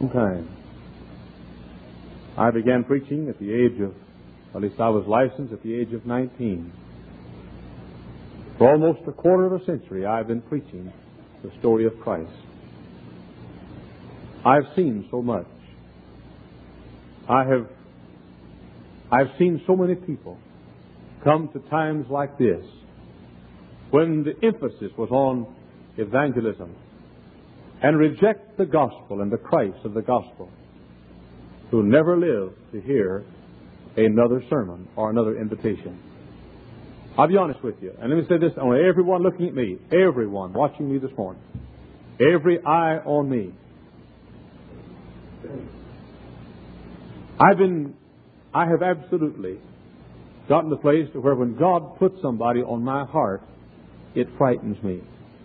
Okay. I began preaching at the age of, at least I was licensed at the age of 19. For almost a quarter of a century, I've been preaching the story of Christ. I've seen so much. I've seen so many people come to times like this when the emphasis was on evangelism and reject the gospel and the Christ of the gospel, who never lived to hear another sermon or another invitation. I'll be honest with you, and let me say this on everyone looking at me, everyone watching me this morning, every eye on me. I have absolutely gotten to the place to where when God puts somebody on my heart, it frightens me.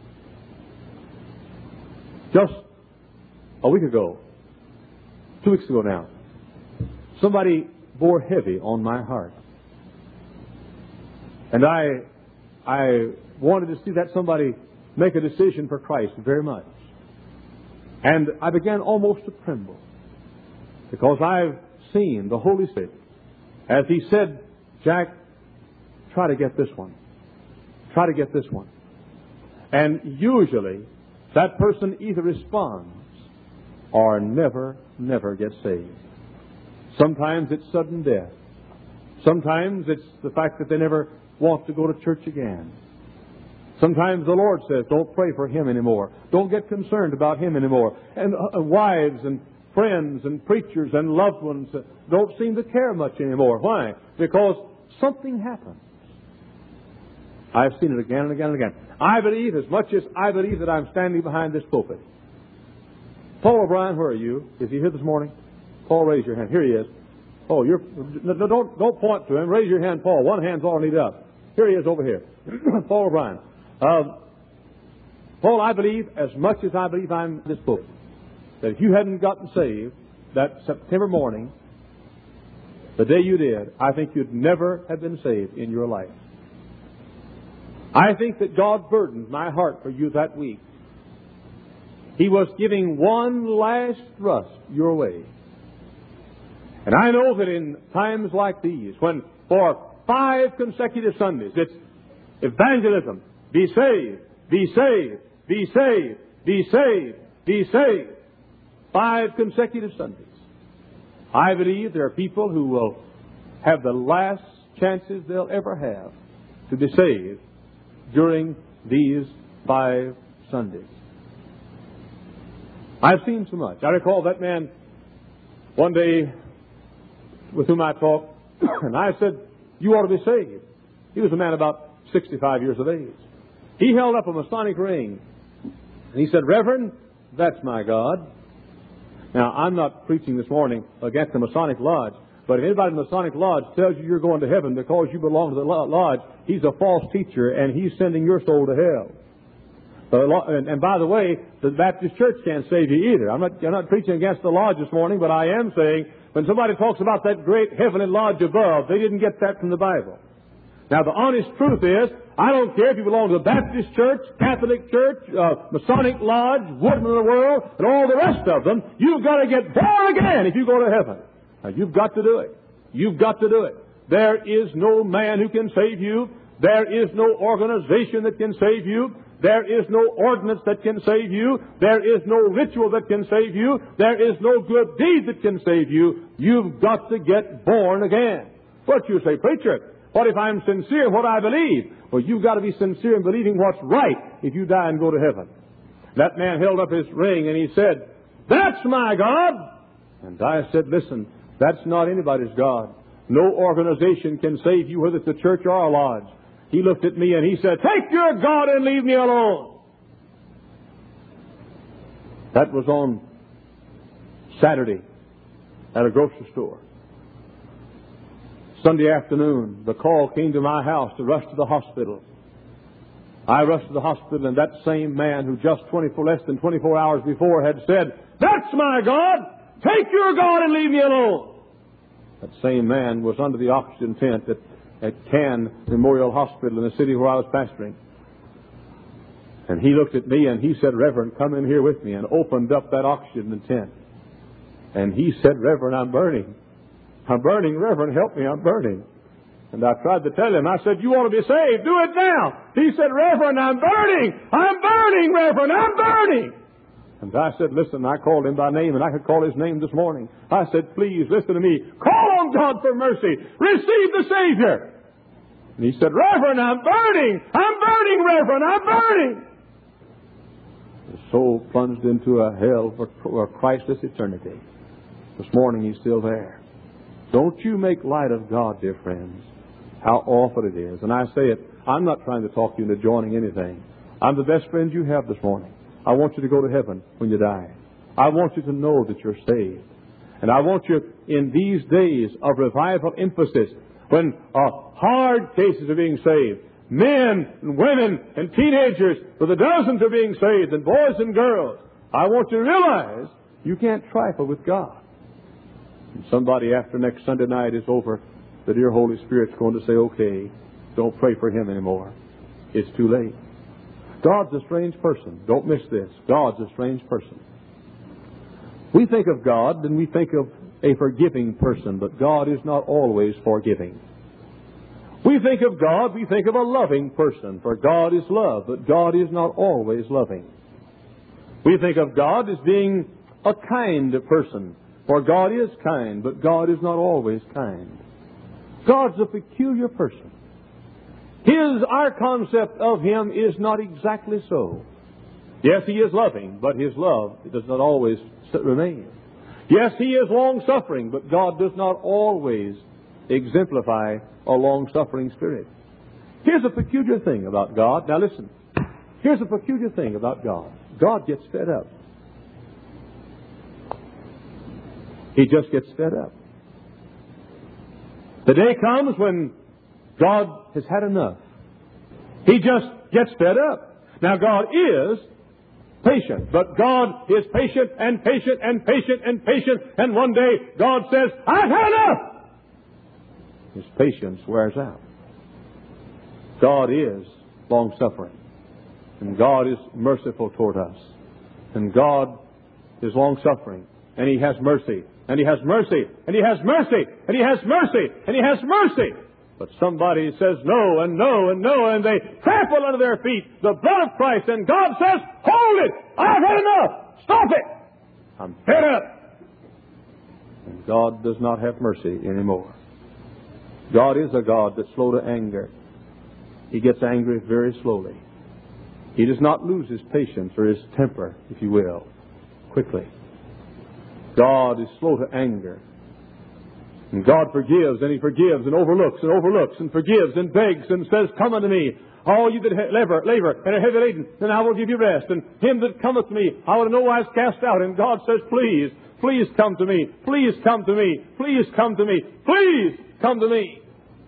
Just a week ago, 2 weeks ago now, somebody bore heavy on my heart. And I wanted to see that somebody make a decision for Christ very much. And I began almost to tremble, because I've seen the Holy Spirit, as He said, Jack, try to get this one. Try to get this one. And usually, that person either responds or never gets saved. Sometimes it's sudden death. Sometimes it's the fact that they never want to go to church again. Sometimes the Lord says, don't pray for him anymore. Don't get concerned about him anymore. And wives and friends and preachers and loved ones don't seem to care much anymore. Why? Because something happens. I've seen it again and again and again. I believe, as much as I believe that I'm standing behind this pulpit. Paul O'Brien, where are you? Is he here this morning? Paul, raise your hand. Here he is. Oh, don't point to him. Raise your hand, Paul. One hand's all needed up. Here he is over here. Paul O'Brien. Paul, I believe, as much as I believe I'm this book, that if you hadn't gotten saved that September morning, the day you did, I think you'd never have been saved in your life. I think that God burdened my heart for you that week. He was giving one last thrust your way. And I know that in times like these, when for 5 consecutive Sundays it's evangelism, be saved, be saved, be saved, be saved, be saved, 5 consecutive Sundays, I believe there are people who will have the last chances they'll ever have to be saved during these 5 Sundays. I've seen so much. I recall that man one day with whom I talked, and I said, you ought to be saved. He was a man about 65 years of age. He held up a Masonic ring, and he said, Reverend, that's my God. Now, I'm not preaching this morning against the Masonic Lodge, but if anybody in the Masonic Lodge tells you you're going to heaven because you belong to the lodge, he's a false teacher, and he's sending your soul to hell. And by the way, the Baptist Church can't save you either. I'm not preaching against the lodge this morning, but I am saying when somebody talks about that great heavenly lodge above, they didn't get that from the Bible. Now, the honest truth is, I don't care if you belong to the Baptist Church, Catholic Church, Masonic Lodge, Woodman of the World, and all the rest of them, you've got to get born again if you go to heaven. Now, you've got to do it. You've got to do it. There is no man who can save you. There is no organization that can save you. There is no ordinance that can save you. There is no ritual that can save you. There is no good deed that can save you. You've got to get born again. What you say, preacher? What if I'm sincere in what I believe? Well, you've got to be sincere in believing what's right if you die and go to heaven. That man held up his ring and he said, that's my God. And I said, listen, that's not anybody's God. No organization can save you, whether it's a church or a lodge. He looked at me and he said, take your God and leave me alone. That was on Saturday at a grocery store. Sunday afternoon, the call came to my house to rush to the hospital. I rushed to the hospital, and that same man who just less than 24 hours before had said, that's my God! Take your God and leave me alone! That same man was under the oxygen tent at Cannes Memorial Hospital in the city where I was pastoring. And he looked at me and he said, Reverend, come in here with me, and opened up that oxygen tent. And he said, Reverend, I'm burning. I'm burning, Reverend, help me, I'm burning. And I tried to tell him, I said, you want to be saved, do it now. He said, Reverend, I'm burning, Reverend, I'm burning. And I said, listen, I called him by name, and I could call his name this morning. I said, please, listen to me. Call on God for mercy. Receive the Savior. And he said, Reverend, I'm burning, Reverend, I'm burning. His soul plunged into a hell for a Christless eternity. This morning he's still there. Don't you make light of God, dear friends, how awful it is. And I say it, I'm not trying to talk you into joining anything. I'm the best friend you have this morning. I want you to go to heaven when you die. I want you to know that you're saved. And I want you, in these days of revival emphasis, when hard cases are being saved, men and women and teenagers with a dozens are being saved, and boys and girls, I want you to realize you can't trifle with God. And somebody after next Sunday night is over, the dear Holy Spirit's going to say, okay, don't pray for him anymore. It's too late. God's a strange person. Don't miss this. God's a strange person. We think of God and we think of a forgiving person, but God is not always forgiving. We think of God, we think of a loving person, for God is love, but God is not always loving. We think of God as being a kind person, for God is kind, but God is not always kind. God's a peculiar person. Our concept of Him is not exactly so. Yes, He is loving, but His love does not always remain. Yes, He is long-suffering, but God does not always exemplify a long-suffering spirit. Here's a peculiar thing about God. Now listen. Here's a peculiar thing about God. God gets fed up. He just gets fed up. The day comes when God has had enough. He just gets fed up. Now God is patient, but God is patient and patient and patient and patient, and one day God says, I've had enough. His patience wears out. God is long-suffering, and God is merciful toward us, and God is long-suffering, and He has mercy, and He has mercy, and He has mercy, and He has mercy, and He has mercy. But somebody says no and no and no, and they trample under their feet the blood of Christ, and God says, hold it! I've had enough! Stop it! I'm fed up! And God does not have mercy anymore. God is a God that's slow to anger. He gets angry very slowly. He does not lose His patience or His temper, if you will, quickly. God is slow to anger. And God forgives, and He forgives, and overlooks, and forgives, and begs, and says, come unto me, all you that labor and are heavy laden, and I will give you rest. And him that cometh to me, I will in no wise cast out. And God says, please, please come to me, please come to me, please come to me, please come to me.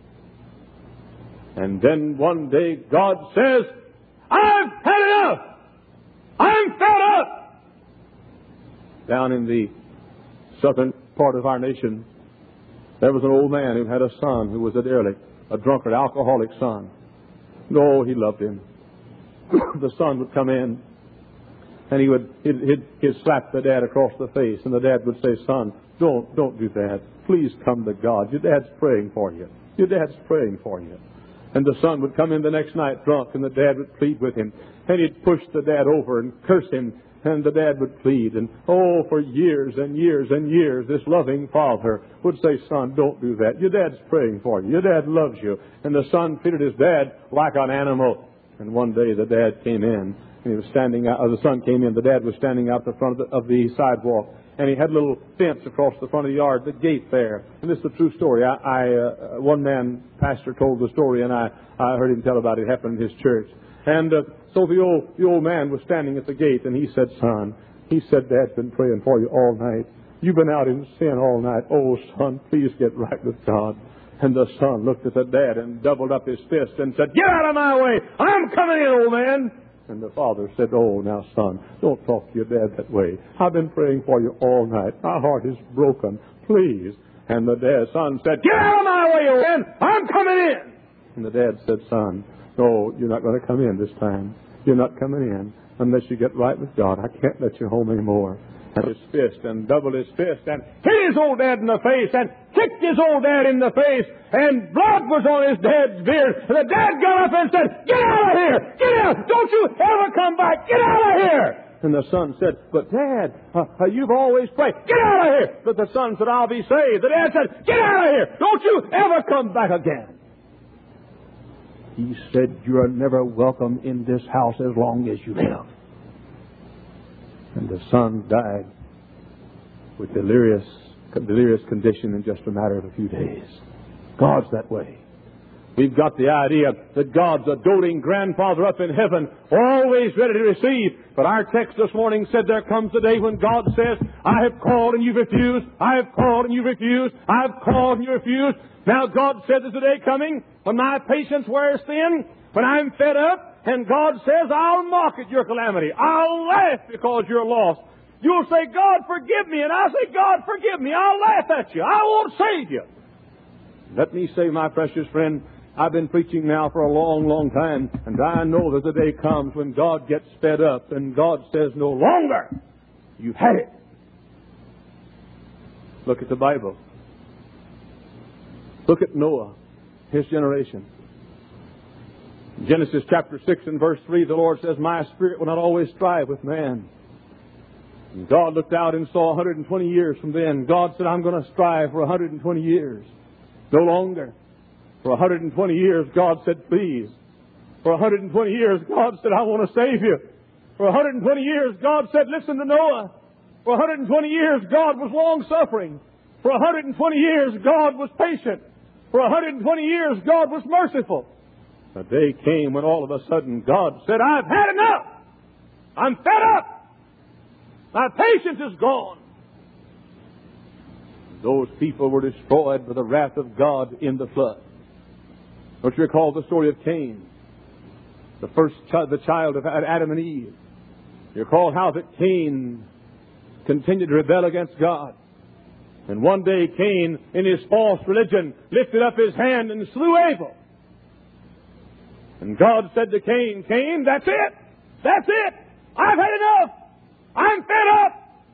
And then one day God says, I've had enough. I'm fed up. Down in the southern part of our nation, there was an old man who had a son who was a derelict, a drunkard, alcoholic son. Oh, he loved him. The son would come in, and he'd slap the dad across the face, and the dad would say, son, don't do that. Please come to God. Your dad's praying for you. Your dad's praying for you. And the son would come in the next night drunk, and the dad would plead with him. And he'd push the dad over and curse him, and the dad would plead. And for years and years and years, this loving father would say, son, don't do that. Your dad's praying for you. Your dad loves you. And the son treated his dad like an animal. And one day the dad came in, and he was standing out, the son came in, the dad was standing out the front of the sidewalk. And he had a little fence across the front of the yard, the gate there. And this is a true story. One man, pastor, told the story, and I heard him tell about it. It happened in his church. And so the old man was standing at the gate, and he said, son, he said, Dad's been praying for you all night. You've been out in sin all night. Oh, son, please get right with God. And the son looked at the dad and doubled up his fist and said, get out of my way. I'm coming in, old man. And the father said, oh, now, son, don't talk to your dad that way. I've been praying for you all night. My heart is broken. Please. And the son said, get out of my way, old man. I'm coming in. And the dad said, son, no, you're not going to come in this time. You're not coming in unless you get right with God. I can't let you home anymore. his fist and doubled his fist and hit his old dad in the face and kicked his old dad in the face, and blood was on his dad's beard. And the dad got up and said, "Get out of here! Get out! Don't you ever come back! Get out of here!" And the son said, "But Dad, you've always prayed." "Get out of here!" But the son said, "I'll be saved." The dad said, "Get out of here! Don't you ever come back again." He said, "You're never welcome in this house as long as you live." And the son died with delirious condition in just a matter of a few days. God's that way. We've got the idea that God's a doting grandfather up in heaven, always ready to receive. But our text this morning said there comes a day when God says, "I have called and you've refused. I have called and you've refused. I have called and you refused." Now God said there's a day coming when my patience wears thin, when I'm fed up, and God says, "I'll mock at your calamity. I'll laugh because you're lost." You'll say, "God, forgive me." And I'll say, "God, forgive me." I'll laugh at you. I won't save you. Let me say, my precious friend, I've been preaching now for a long, long time, and I know that the day comes when God gets fed up and God says, "No longer. You've had it." Look at the Bible. Look at Noah, his generation. Genesis chapter 6 and verse 3, the Lord says, "My spirit will not always strive with man." And God looked out and saw 120 years from then. God said, "I'm going to strive for 120 years. No longer." For 120 years, God said, "Please." For 120 years, God said, "I want to save you." For 120 years, God said, "Listen to Noah." For 120 years, God was long-suffering. For 120 years, God was patient. For 120 years, God was merciful. A day came when all of a sudden God said, "I've had enough. I'm fed up. My patience is gone." Those people were destroyed by the wrath of God in the flood. Don't you recall the story of Cain, the child of Adam and Eve? You recall how that Cain continued to rebel against God. And one day Cain, in his false religion, lifted up his hand and slew Abel. And God said to Cain, "Cain, that's it. That's it. I've had enough. I'm fed up."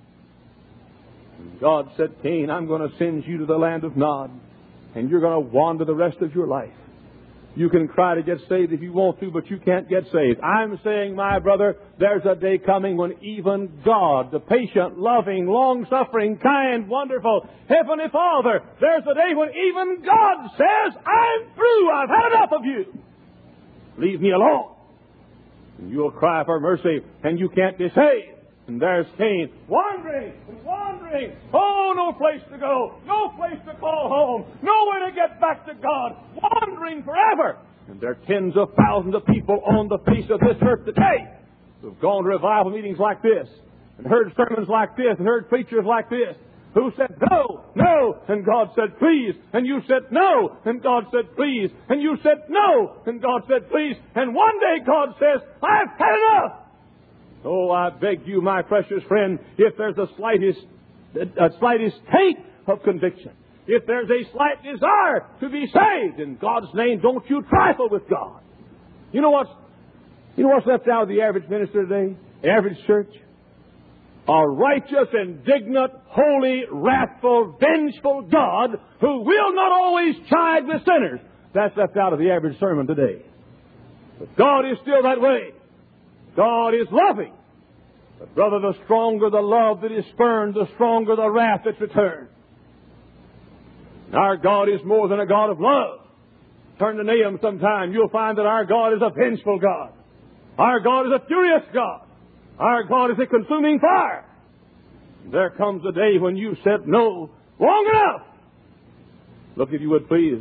And God said, "Cain, I'm going to send you to the land of Nod, and you're going to wander the rest of your life. You can cry to get saved if you want to, but you can't get saved." I'm saying, my brother, there's a day coming when even God, the patient, loving, long-suffering, kind, wonderful, Heavenly Father, there's a day when even God says, "I'm through. I've had enough of you. Leave me alone." And you'll cry for mercy, and you can't be saved. And there's Cain, wandering and wandering. Oh, no place to go, no place to call home, nowhere to get back to God, wandering forever. And there are tens of thousands of people on the face of this earth today who've gone to revival meetings like this, and heard sermons like this, and heard preachers like this, who said, "No, no," and God said, "Please," and you said, "No," and God said, "Please," and you said, "No," and God said, "Please," and one day God says, "I've had enough." Oh, I beg you, my precious friend, if there's a slightest taint of conviction, if there's a slight desire to be saved, in God's name, don't you trifle with God. You know what's left out of the average minister today? The average church? A righteous, indignant, holy, wrathful, vengeful God who will not always chide with sinners. That's left out of the average sermon today. But God is still that way. God is loving. But brother, the stronger the love that is spurned, the stronger the wrath that's returned. Our God is more than a God of love. Turn to Nahum sometime. You'll find that our God is a vengeful God. Our God is a furious God. Our God is a consuming fire. There comes a day when you said no long enough. Look, if you would please,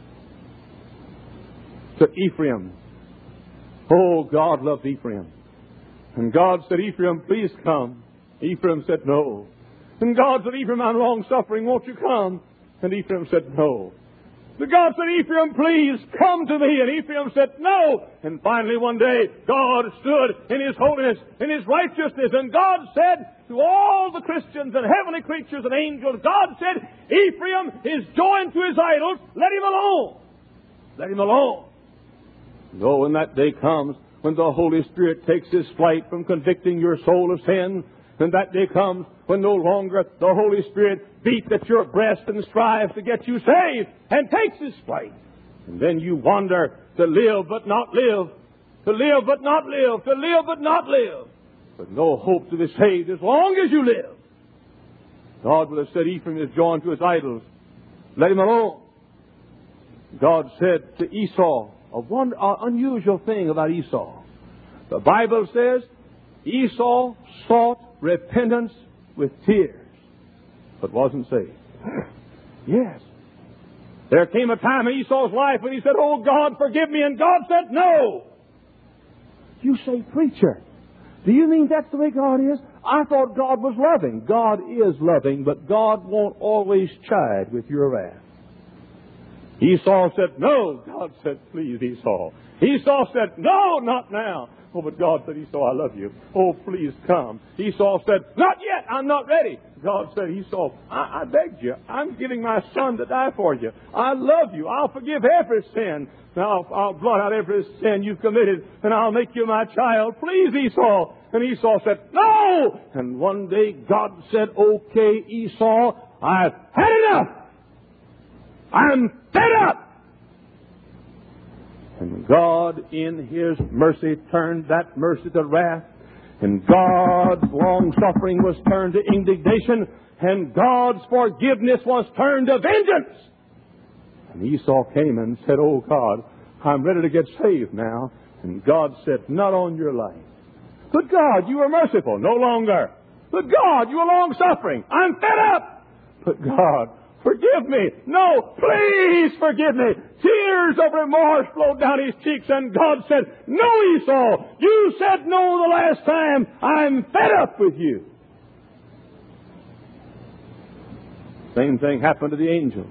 to Ephraim. Oh, God loved Ephraim. And God said, "Ephraim, please come." Ephraim said, "No." And God said, "Ephraim, I'm long-suffering. Won't you come?" And Ephraim said, "No." But God said, "Ephraim, please come to me." And Ephraim said, "No." And finally one day, God stood in His holiness, in His righteousness, and God said to all the Christians and heavenly creatures and angels, God said, "Ephraim is joined to his idols. Let him alone. Let him alone." No, when that day comes, when the Holy Spirit takes His flight from convicting your soul of sin And that day comes when no longer the Holy Spirit beats at your breast and strives to get you saved and takes His place. And then you wander to live but not live, to live but not live, to live but not live, with no hope to be saved as long as you live. God will have said, Ephraim is joined to his idols. Let him alone. God said to Esau, an unusual thing about Esau. The Bible says Esau sought repentance with tears, but wasn't saved. Yes. There came a time in Esau's life when he said, "Oh God, forgive me," and God said, "No." You say, "Preacher, do you mean that's the way God is? I thought God was loving." God is loving, but God won't always chide with your wrath. Esau said, "No." God said, "Please, Esau." Esau said, "No, not now." Oh, but God said, "Esau, I love you. Oh, please come." Esau said, "Not yet. I'm not ready." God said, "Esau, I begged you. I'm giving my son to die for you. I love you. I'll forgive every sin. Now I'll blot out every sin you've committed, and I'll make you my child. Please, Esau." And Esau said, "No." And one day God said, "Okay, Esau, I've had enough. I'm fed up." And God, in His mercy, turned that mercy to wrath. And God's long-suffering was turned to indignation. And God's forgiveness was turned to vengeance. And Esau came and said, "Oh God, I'm ready to get saved now." And God said, "Not on your life. Good God, you are merciful. No longer. Good God, you are long-suffering. I'm fed up. But God, forgive me. No, please forgive me." Tears of remorse flowed down his cheeks, and God said, "No, Esau, you said no the last time. I'm fed up with you." Same thing happened to the angels.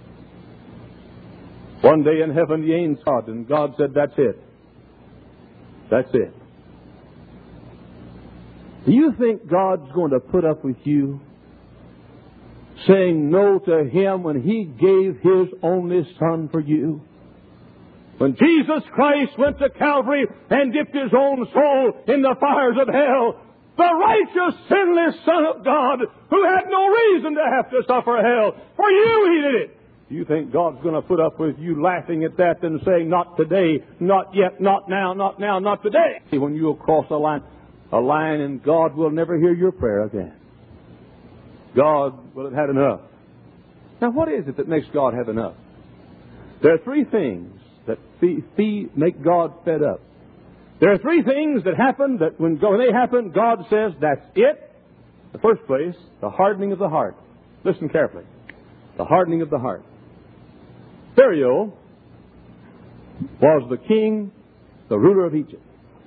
One day in heaven, the angels God, and God said, "That's it. That's it." Do you think God's going to put up with you saying no to Him when He gave His only Son for you? When Jesus Christ went to Calvary and dipped His own soul in the fires of hell, the righteous, sinless Son of God, who had no reason to have to suffer hell, for you He did it. Do you think God's going to put up with you laughing at that and saying, "Not today, not yet, not now, not now, not today"? When you'll cross a line and God will never hear your prayer again. God will have had enough. Now, what is it that makes God have enough? There are three things that make God fed up. There are three things that happen that when they happen, God says, "That's it." The first place, the hardening of the heart. Listen carefully. The hardening of the heart. Pharaoh was the king, the ruler of Egypt.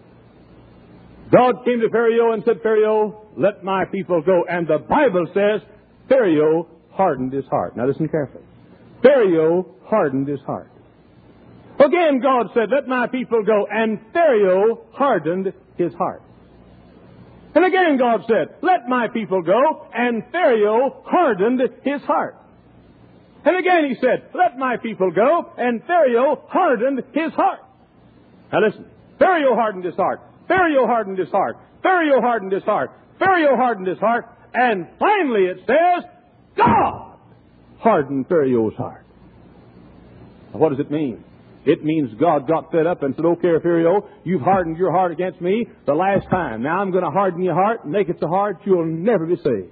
God came to Pharaoh and said, "Pharaoh, let my people go." And the Bible says Pharaoh hardened his heart. Now listen carefully. Pharaoh hardened his heart. Again, God said, "Let my people go." And Pharaoh hardened his heart. And again, God said, "Let my people go." And Pharaoh hardened his heart. And again He said, "Let my people go." And Pharaoh hardened his heart. Now listen. Pharaoh hardened his heart. Pharaoh hardened his heart. Pharaoh hardened his heart. Pharaoh hardened his heart. And finally it says, God hardened Pharaoh's heart. Now, what does it mean? It means God got fed up and said, "Okay, Pharaoh, you've hardened your heart against me the last time. Now I'm going to harden your heart and make it so hard you'll never be saved."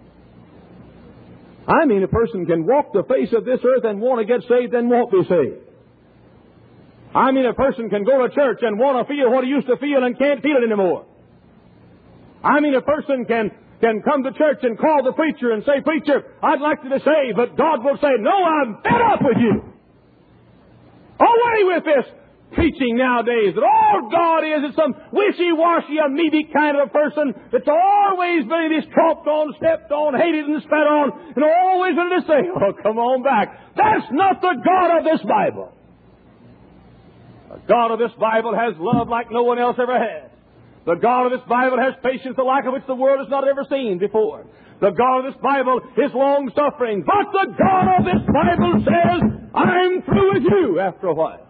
I mean, a person can walk the face of this earth and want to get saved and won't be saved. I mean, a person can go to church and want to feel what he used to feel and can't feel it anymore. I mean, a person can come to church and call the preacher and say, "Preacher, I'd like to be saved," but God will say, "No, I'm fed up with you. Away with this preaching nowadays that all God is some wishy-washy, amoebic kind of a person that's always been this tromped on, stepped on, hated and spat on, and always ready to say, 'Oh, come on back.'" That's not the God of this Bible. The God of this Bible has love like no one else ever had. The God of this Bible has patience the like of which the world has not ever seen before. The God of this Bible is long-suffering. But the God of this Bible says, "I'm through with you," after a while.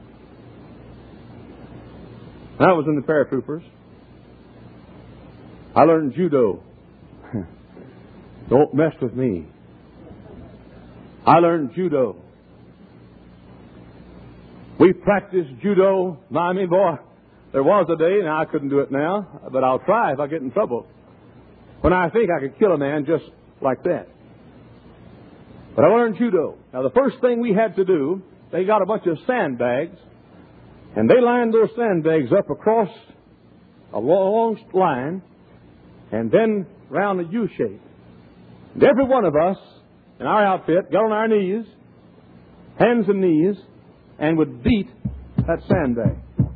I was in the paratroopers. I learned judo. Don't mess with me. I learned judo. We practiced judo. I mean, boy, there was a day, now I couldn't do it now, but I'll try if I get in trouble, when I think I could kill a man just like that. But I learned judo. Now, the first thing we had to do, they got a bunch of sandbags, and they lined those sandbags up across a long line, and then round a U shape. And every one of us in our outfit got on our knees, hands and knees, and would beat that sandbag.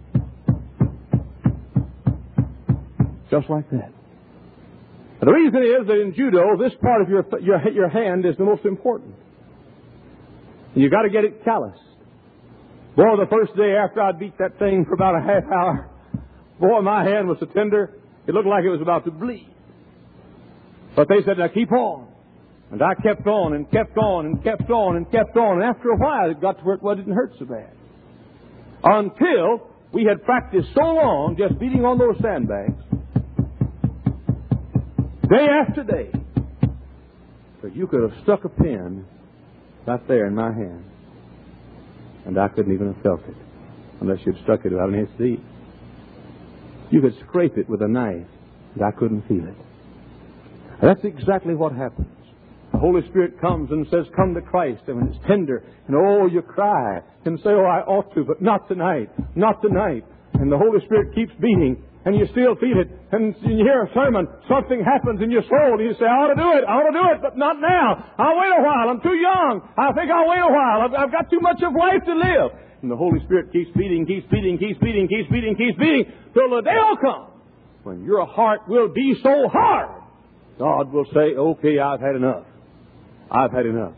Just like that. And the reason is that in judo, this part of your hand is the most important. And you've got to get it calloused. Boy, the first day after I beat that thing for about a half hour, boy, my hand was so tender, it looked like it was about to bleed. But they said, now keep on. And I kept on and kept on and kept on and kept on. And after a while, it got to where it didn't hurt so bad. Until we had practiced so long just beating on those sandbags, day after day, that you could have stuck a pin right there in my hand, and I couldn't even have felt it unless you'd stuck it out in his seat. You could scrape it with a knife, and I couldn't feel it. And that's exactly what happens. The Holy Spirit comes and says, come to Christ. And when it's tender, and oh, you cry and say, oh, I ought to, but not tonight, not tonight. And the Holy Spirit keeps beating, and you still feel it. And you hear a sermon, something happens in your soul, and you say, I ought to do it, but not now. I'll wait a while. I'm too young. I think I'll wait a while. I've got too much of life to live. And the Holy Spirit keeps beating, keeps beating, keeps beating, keeps beating, keeps beating, till the day will come when your heart will be so hard, God will say, okay, I've had enough. I've had enough.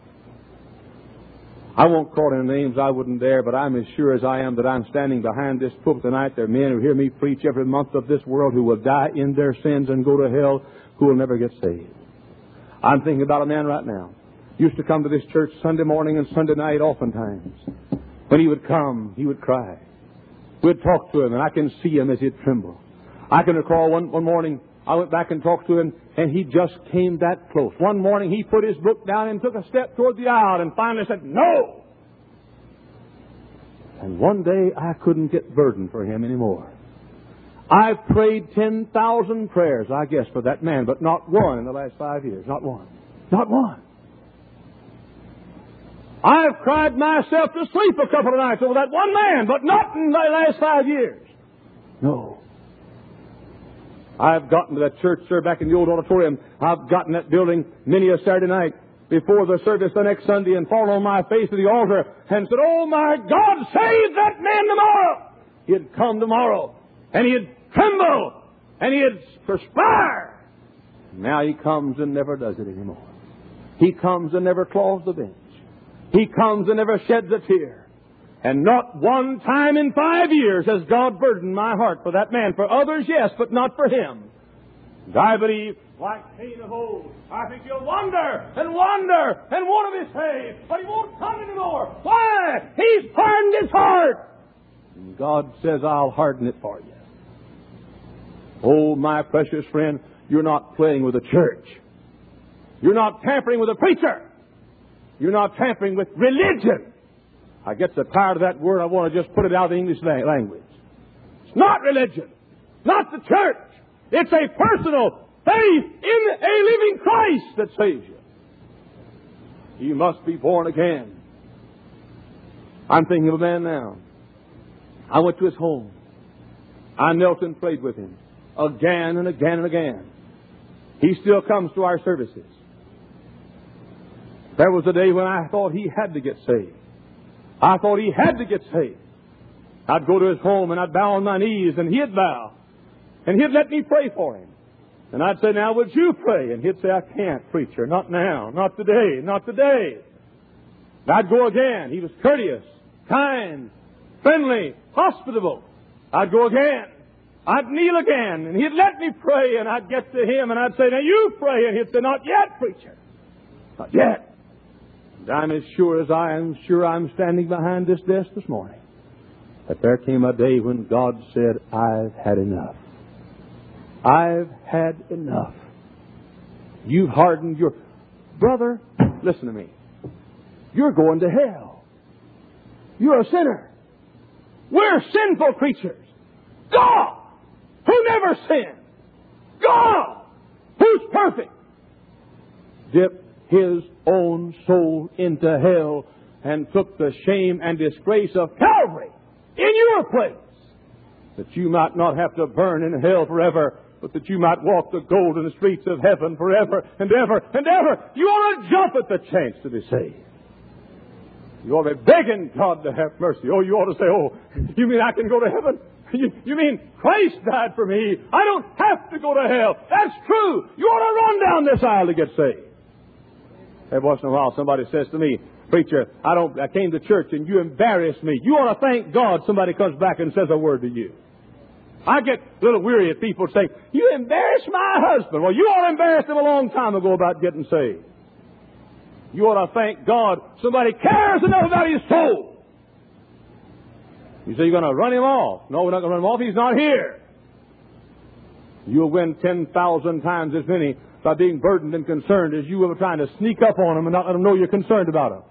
I won't call any names, I wouldn't dare, but I'm as sure as I am that I'm standing behind this pulpit tonight. There are men who hear me preach every month of this world who will die in their sins and go to hell, who will never get saved. I'm thinking about a man right now. Used to come to this church Sunday morning and Sunday night oftentimes. When he would come, he would cry. We'd talk to him, and I can see him as he'd tremble. I can recall one morning, I went back and talked to him, and he just came that close. One morning, he put his book down and took a step toward the aisle and finally said, no! And one day, I couldn't get burden for him anymore. I've prayed 10,000 prayers, I guess, for that man, but not one in the last 5 years. Not one. Not one. I've cried myself to sleep a couple of nights over that one man, but not in the last 5 years. No. I've gotten to that church, sir, back in the old auditorium. I've gotten that building many a Saturday night before the service the next Sunday and fallen on my face to the altar and said, oh my God, save that man tomorrow. He'd come tomorrow and he'd tremble and he'd perspire. Now he comes and never does it anymore. He comes and never claws the bench. He comes and never sheds a tear. And not one time in 5 years has God burdened my heart for that man. For others, yes, but not for him. And I believe, like Cain of old, I think he'll wander and wander and want to be saved, but he won't come anymore. Why? He's hardened his heart. And God says, I'll harden it for you. Oh, my precious friend, you're not playing with the church. You're not tampering with a preacher. You're not tampering with religion. I get so tired of that word, I want to just put it out in English language. It's not religion. Not the church. It's a personal faith in a living Christ that saves you. You must be born again. I'm thinking of a man now. I went to his home. I knelt and prayed with him again and again and again. He still comes to our services. There was a day when I thought he had to get saved. I thought he had to get saved. I'd go to his home and I'd bow on my knees and he'd bow. And he'd let me pray for him. And I'd say, now would you pray? And he'd say, I can't, preacher. Not now. Not today. Not today. And I'd go again. He was courteous, kind, friendly, hospitable. I'd go again. I'd kneel again. And he'd let me pray. And I'd get to him and I'd say, now you pray. And he'd say, not yet, preacher. Not yet. And I'm as sure as I am sure I'm standing behind this desk this morning, that there came a day when God said, I've had enough. I've had enough. You've hardened your... Brother, listen to me. You're going to hell. You're a sinner. We're sinful creatures. God, who never sinned. God, who's perfect, dipped His own soul into hell and took the shame and disgrace of Calvary in your place, that you might not have to burn in hell forever, but that you might walk the golden streets of heaven forever and ever and ever. You ought to jump at the chance to be saved. You ought to be begging God to have mercy. Oh, you ought to say, oh, you mean I can go to heaven? You mean Christ died for me? I don't have to go to hell. That's true. You ought to run down this aisle to get saved. Every once in a while somebody says to me, preacher, I came to church and you embarrassed me. You ought to thank God somebody comes back and says a word to you. I get a little weary at people saying, you embarrassed my husband. Well, you ought to embarrass him a long time ago about getting saved. You ought to thank God somebody cares enough about his soul. You say you're going to run him off. No, we're not going to run him off. He's not here. You'll win 10,000 times as many by being burdened and concerned as you will trying to sneak up on them and not let them know you're concerned about them.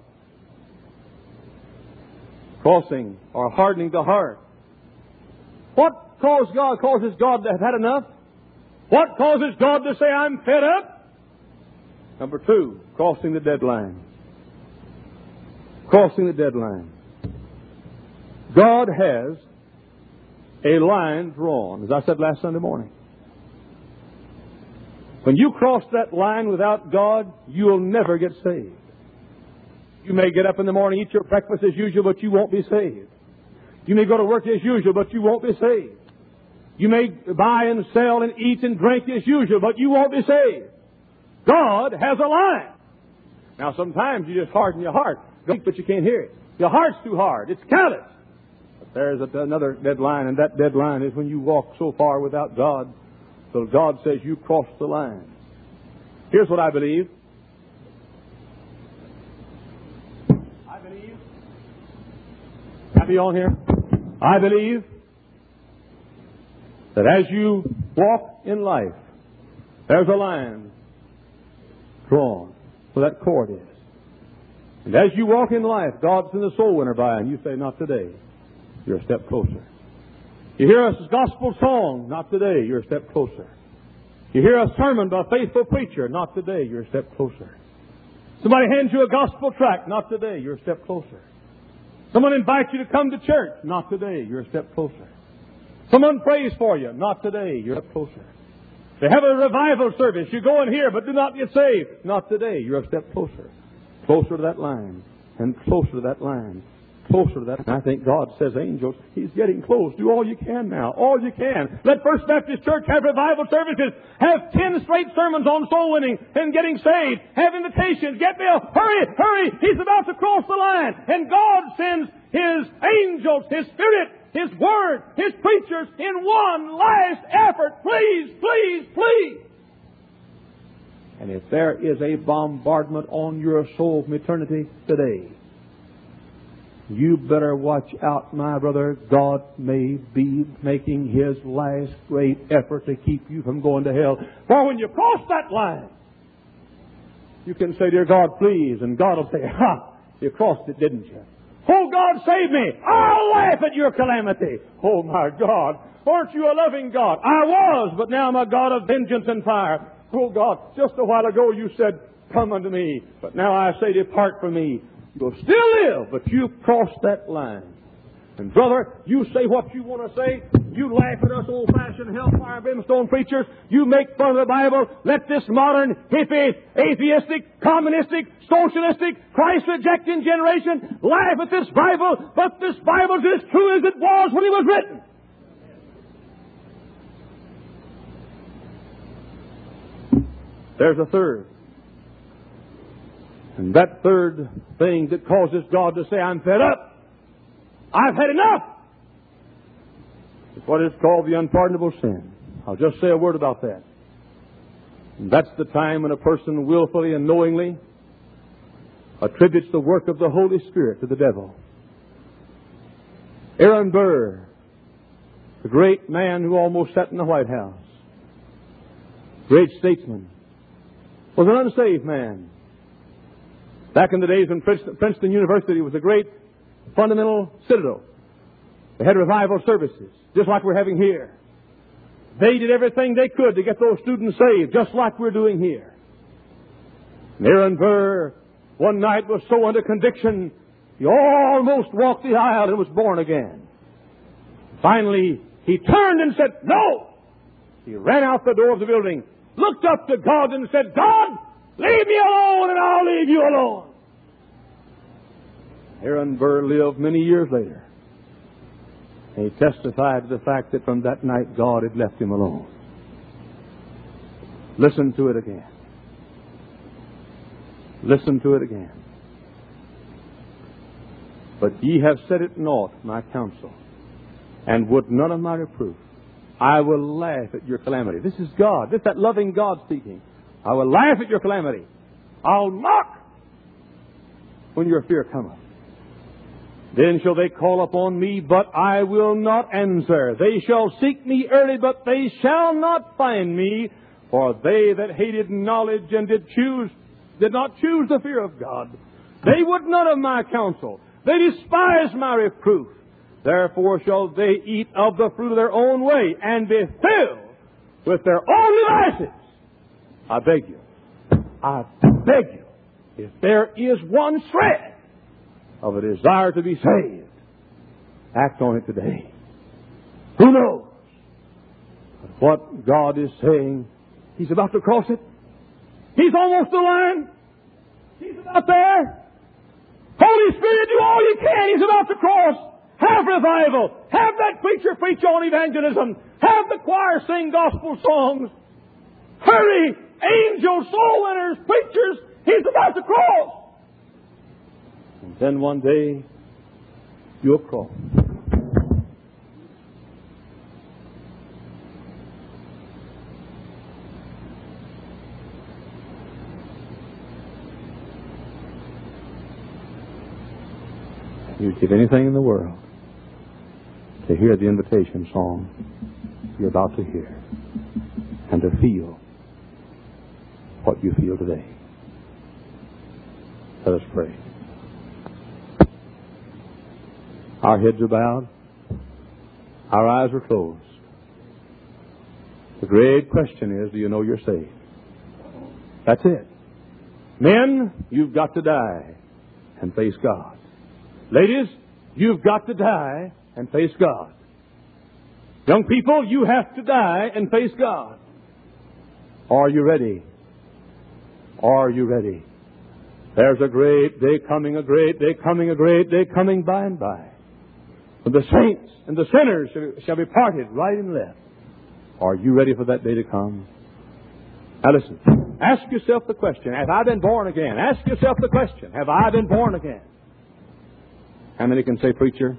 Crossing or hardening the heart. What causes God to have had enough? What causes God to say, I'm fed up? Number 2, crossing the deadline. Crossing the deadline. God has a line drawn, as I said last Sunday morning. When you cross that line without God, you'll never get saved. You may get up in the morning, eat your breakfast as usual, but you won't be saved. You may go to work as usual, but you won't be saved. You may buy and sell and eat and drink as usual, but you won't be saved. God has a line. Now, sometimes you just harden your heart, but you can't hear it. Your heart's too hard. It's callous. But there's another deadline, and that deadline is when you walk so far without God, so God says you crossed the line. Here's what I believe. Happy on here? I believe that as you walk in life, there's a line drawn where that cord is. And as you walk in life, God's in the soul winner by, and you say, not today. You're a step closer. You hear a gospel song, not today. You're a step closer. You hear a sermon by a faithful preacher, not today. You're a step closer. Somebody hands you a gospel tract, not today. You're a step closer. Someone invites you to come to church, not today. You're a step closer. Someone prays for you, not today. You're a step closer. They have a revival service. You go in here, but do not get saved. Not today. You're a step closer. Closer to that line. And closer to that line. Closer to that. And I think God says, angels, He's getting close. Do all you can now. All you can. Let First Baptist Church have revival services. Have 10 straight sermons on soul winning and getting saved. Have invitations. Get Bill. Hurry, hurry. He's about to cross the line. And God sends His angels, His Spirit, His Word, His preachers in one last effort. Please, please, please. And if there is a bombardment on your soul from eternity today, you better watch out, my brother. God may be making His last great effort to keep you from going to hell. For when you cross that line, you can say, dear God, please. And God will say, ha, you crossed it, didn't you? Oh, God, save me. I'll laugh at your calamity. Oh, my God. Aren't you a loving God? I was, but now I'm a God of vengeance and fire. Oh, God, just a while ago you said, come unto me. But now I say, depart from me. You'll still live, but you've crossed that line. And brother, you say what you want to say. You laugh at us old-fashioned hellfire brimstone preachers. You make fun of the Bible. Let this modern, hippie, atheistic, communistic, socialistic, Christ-rejecting generation laugh at this Bible. But this Bible's as true as it was when it was written. There's a third. And that third thing that causes God to say, I'm fed up. I've had enough. It's what is called the unpardonable sin. I'll just say a word about that. And that's the time when a person willfully and knowingly attributes the work of the Holy Spirit to the devil. Aaron Burr, the great man who almost sat in the White House, great statesman, was an unsaved man. Back in the days when Princeton University was a great fundamental citadel, they had revival services, just like we're having here. They did everything they could to get those students saved, just like we're doing here. And Aaron Burr, one night, was so under conviction, he almost walked the aisle and was born again. Finally, he turned and said, "No!" He ran out the door of the building, looked up to God and said, "God, leave me alone and I'll leave you alone." Aaron Burr lived many years later. And he testified to the fact that from that night God had left him alone. Listen to it again. Listen to it again. "But ye have set at naught my counsel, and would none of my reproof. I will laugh at your calamity." This is God. This is that loving God speaking. "I will laugh at your calamity. I'll mock when your fear cometh. Then shall they call upon me, but I will not answer. They shall seek me early, but they shall not find me. For they that hated knowledge and did not choose the fear of God, they would none of my counsel. They despised my reproof. Therefore shall they eat of the fruit of their own way, and be filled with their own devices." I beg you, if there is one shred of a desire to be saved, act on it today. Who knows what God is saying? He's about to cross it. He's almost the line. He's about there. Holy Spirit, do all you can. He's about to cross. Have revival. Have that preacher preach on evangelism. Have the choir sing gospel songs. Hurry! Angels, soul winners, preachers. He's about to cross. And then one day, you'll cross. You'd give anything in the world to hear the invitation song you're about to hear and to feel what you feel today. Let us pray. Our heads are bowed. Our eyes are closed. The great question is, do you know you're saved? That's it. Men, you've got to die and face God. Ladies, you've got to die and face God. Young people, you have to die and face God. Are you ready? Are you ready? There's a great day coming, a great day coming, a great day coming by and by. When the saints and the sinners shall be parted right and left. Are you ready for that day to come? Now listen, ask yourself the question, have I been born again? Ask yourself the question, have I been born again? How many can say, "Preacher,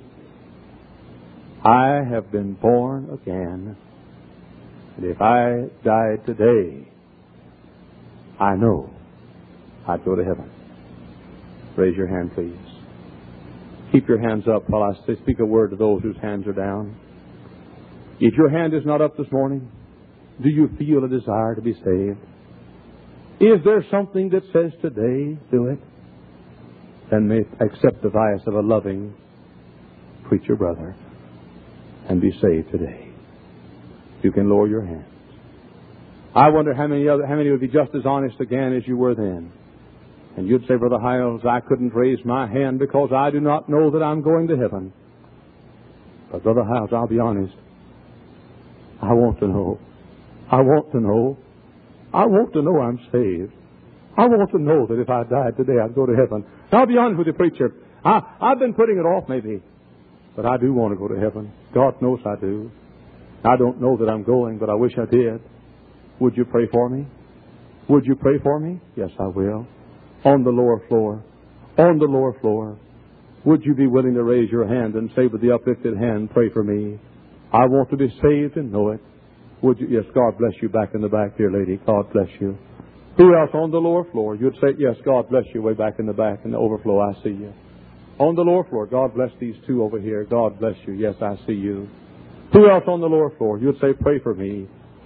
I have been born again, and if I died today, I know I'd go to heaven"? Raise your hand, please. Keep your hands up while I speak a word to those whose hands are down. If your hand is not up this morning, do you feel a desire to be saved? Is there something that says today, do it? Then may accept the advice of a loving preacher brother and be saved today. You can lower your hands. I wonder how many would be just as honest again as you were then. And you'd say, "Brother Hiles, I couldn't raise my hand because I do not know that I'm going to heaven. But Brother Hiles, I'll be honest. I want to know. I want to know. I want to know I'm saved. I want to know that if I died today, I'd go to heaven." I'll be honest with you, preacher. I've been putting it off maybe, but I do want to go to heaven. God knows I do. I don't know that I'm going, but I wish I did. Would you pray for me? Would you pray for me? Yes, I will. On the lower floor. On the lower floor. Would you be willing to raise your hand and say with the uplifted hand, "Pray for me. I want to be saved and know it." Would you? Yes, God bless you back in the back, dear lady. God bless you. Who else on the lower floor? You'd say, "Yes, God bless you," way back in the back in the overflow. I see you. On the lower floor, God bless these two over here. God bless you. Yes, I see you. Who else on the lower floor? You'd say, "Pray for me.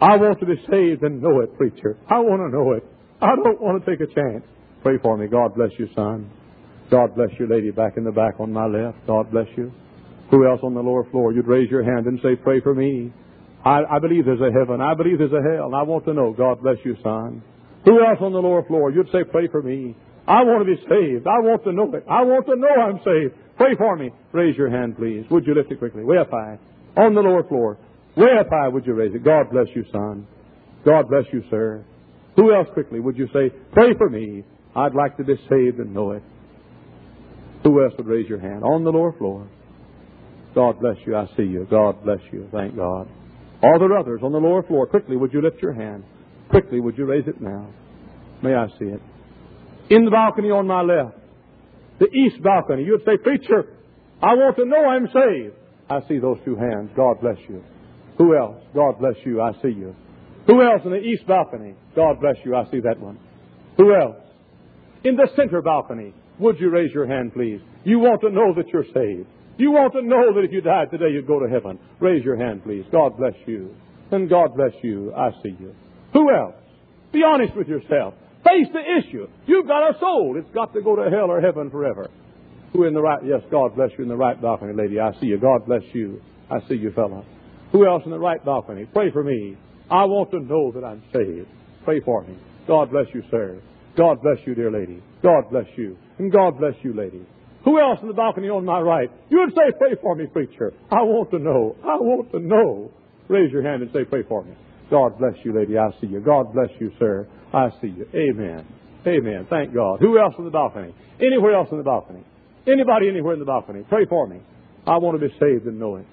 I want to be saved and know it, preacher. I want to know it. I don't want to take a chance. Pray for me. God bless you, son. God bless you, lady, back in the back on my left. God bless you. Who else on the lower floor? You'd raise your hand and say, pray for me. I believe there's a heaven. I believe there's a hell. And I want to know. God bless you, son. Who else on the lower floor? You'd say, pray for me. I want to be saved. I want to know it. I want to know I'm saved. Pray for me. Raise your hand, please. Would you lift it quickly? Way up high. On the lower floor. Way up high, would you raise it? God bless you, son. God bless you, sir. Who else quickly would you say, pray for me. I'd like to be saved and know it. Who else would raise your hand? On the lower floor. God bless you. I see you. God bless you. Thank God. All the others on the lower floor, quickly would you lift your hand? Quickly would you raise it now? May I see it? In the balcony on my left, the east balcony, you'd say, preacher, I want to know I'm saved. I see those two hands. God bless you. Who else? God bless you. I see you. Who else in the east balcony? God bless you. I see that one. Who else? In the center balcony, would you raise your hand, please? You want to know that you're saved. You want to know that if you died today, you'd go to heaven. Raise your hand, please. God bless you. And God bless you. I see you. Who else? Be honest with yourself. Face the issue. You've got a soul. It's got to go to hell or heaven forever. Who in the right? Yes, God bless you in the right balcony, lady. I see you. God bless you. I see you, fella. Who else in the right balcony? Pray for me. I want to know that I'm saved. Pray for me. God bless you, sir. God bless you, dear lady. God bless you. And God bless you, lady. Who else in the balcony on my right? You would say, pray for me, preacher. I want to know. I want to know. Raise your hand and say, pray for me. God bless you, lady. I see you. God bless you, sir. I see you. Amen. Amen. Thank God. Who else in the balcony? Anywhere else in the balcony? Anybody anywhere in the balcony? Pray for me. I want to be saved and know it.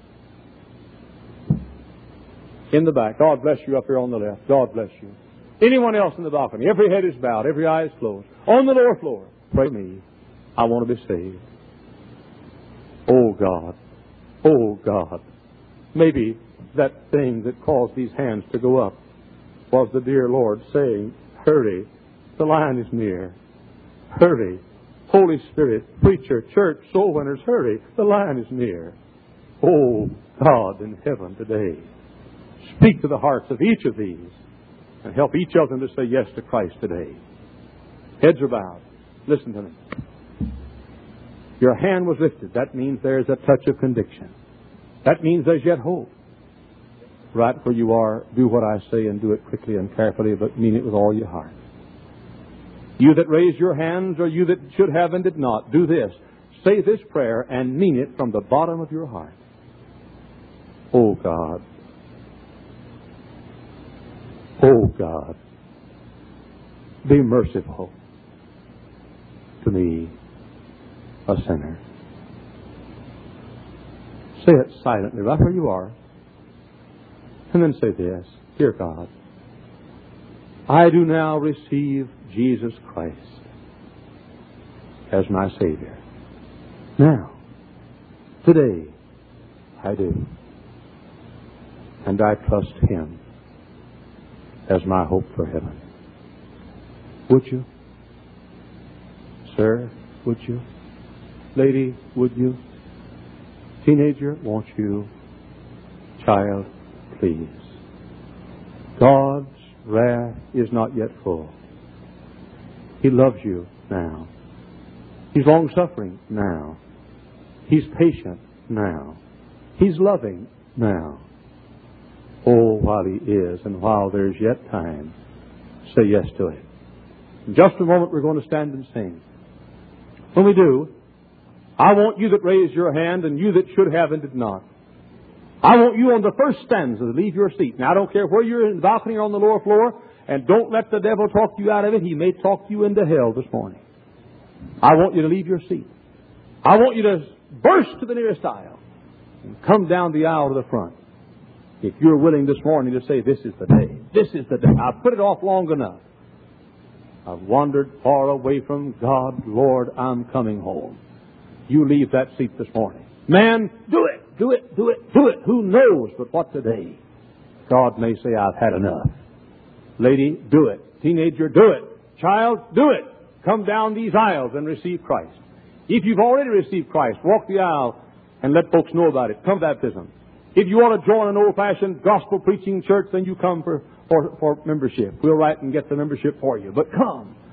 In the back. God bless you up here on the left. God bless you. Anyone else in the balcony? Every head is bowed. Every eye is closed. On the lower floor. Pray me. I want to be saved. Oh, God. Oh, God. Maybe that thing that caused these hands to go up was the dear Lord saying, hurry. The line is near. Hurry. Holy Spirit, preacher, church, soul winners, hurry. The line is near. Oh, God in heaven today. Speak to the hearts of each of these and help each of them to say yes to Christ today. Heads are bowed. Listen to me. Your hand was lifted. That means there's a touch of conviction. That means there's yet hope. Right where you are, do what I say and do it quickly and carefully, but mean it with all your heart. You that raised your hands, or you that should have and did not, do this. Say this prayer and mean it from the bottom of your heart. Oh, God. Oh, God. Be merciful to me, a sinner. Say it silently, right where you are. And then say this. Dear God, I do now receive Jesus Christ as my Savior. Now, today, I do. And I trust Him as my hope for heaven. Would you? Sir, would you? Lady, would you? Teenager, won't you? Child, please. God's wrath is not yet full. He loves you now. He's long-suffering now. He's patient now. He's loving now. Oh, while He is and while there's yet time, say yes to it. In just a moment, we're going to stand and sing. When we do, I want you that raised your hand and you that should have and did not. I want you on the first stanza to leave your seat. Now, I don't care where you're in the balcony or on the lower floor, and don't let the devil talk you out of it. He may talk you into hell this morning. I want you to leave your seat. I want you to burst to the nearest aisle and come down the aisle to the front. If you're willing this morning to say, this is the day. This is the day. I've put it off long enough. I've wandered far away from God. Lord, I'm coming home. You leave that seat this morning. Man, do it. Do it. Do it. Do it. Who knows but what today? God may say, I've had enough. Lady, do it. Teenager, do it. Child, do it. Come down these aisles and receive Christ. If you've already received Christ, walk the aisle and let folks know about it. Come baptism. If you want to join an old-fashioned gospel preaching church, then you come for membership. We'll write and get the membership for you. But come.